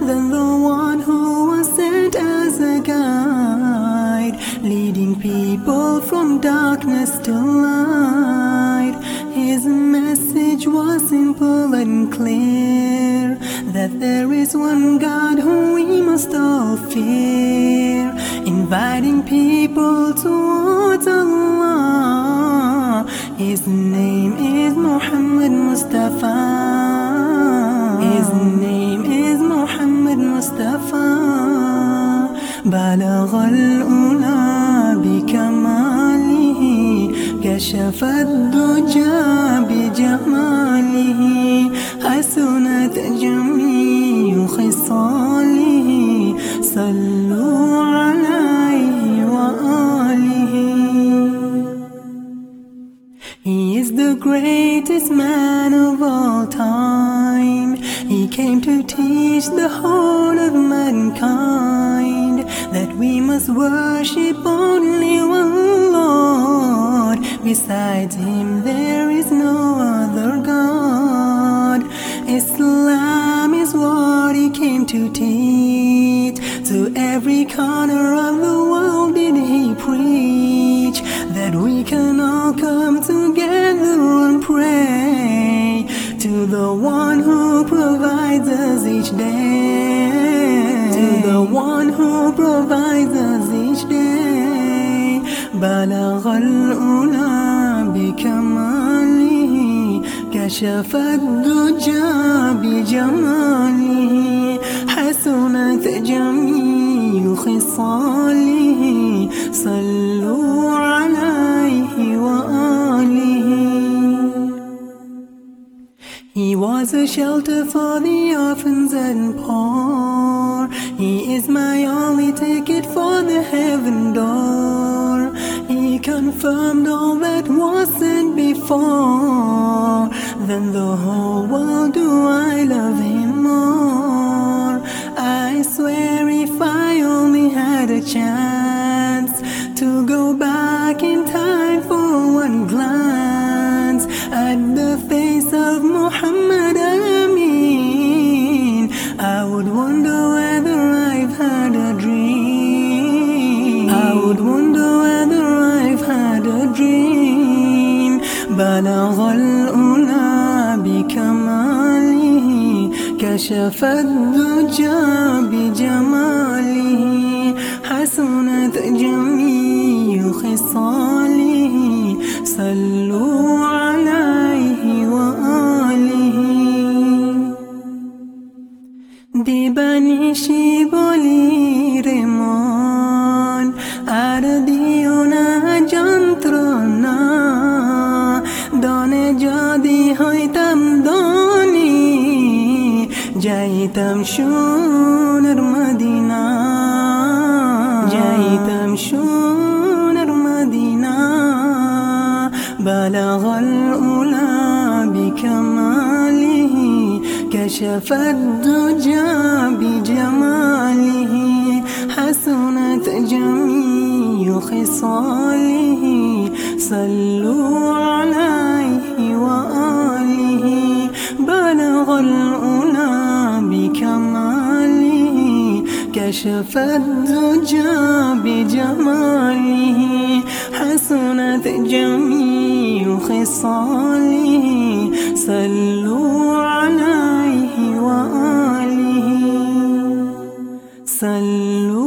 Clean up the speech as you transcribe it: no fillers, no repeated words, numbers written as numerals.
than the one who was sent as a guide, leading people from darkness to light. His message was simple and clear, that there is one God whom we must all fear, inviting people towards Allah. His name is Muhammad Mustafa. His name is Muhammad Mustafa. بلغ الأولى بكماله، كشف الدجى بجماله، حسنت جميع خصاله، صلوا عليه وآله. He is the greatest man of all time. He came to teach the whole of mankind that we must worship only one Lord. Besides him there is no other God. Islam is what he came to teach. To every corner of the world did he preach, that we can all come together and pray to the one who provides us each day, to the one who provides us each day. بلغ الأولى بكماله، كشف الدجى بجماله، حسنت جميع خصاله، صلوا عليه وآله. He was a shelter for the orphans and poor. He is my only ticket for the heaven door. He confirmed all that was said before. Then the whole world, do I love him more. I swear if I only had a chance to go back in time for one glance at the face of Muhammad Amin, I would wonder whether I've had a dream. I would wonder whether I've had a dream. بلغ الأولى بكماله، كشف الدجى بجماله، حسنت جميع خصاله، صلوا عليه وآله. দিবানিশি বলি রে মন, আর দিও না যন্ত্রণা, দনে যদি হইতাম ধনী, যাইতাম সোনার মদিনা, যাইতাম সোনার মদিনা। بلغ الأولى بكماله، كشف الدجى بجماله، حسنت جميع خصاله، صلوا عليه وآله. بلغ الأولى بكماله، كشف الدجى بجماله، حسنت جميع خصاله، صلوا عليه وآله. صلوا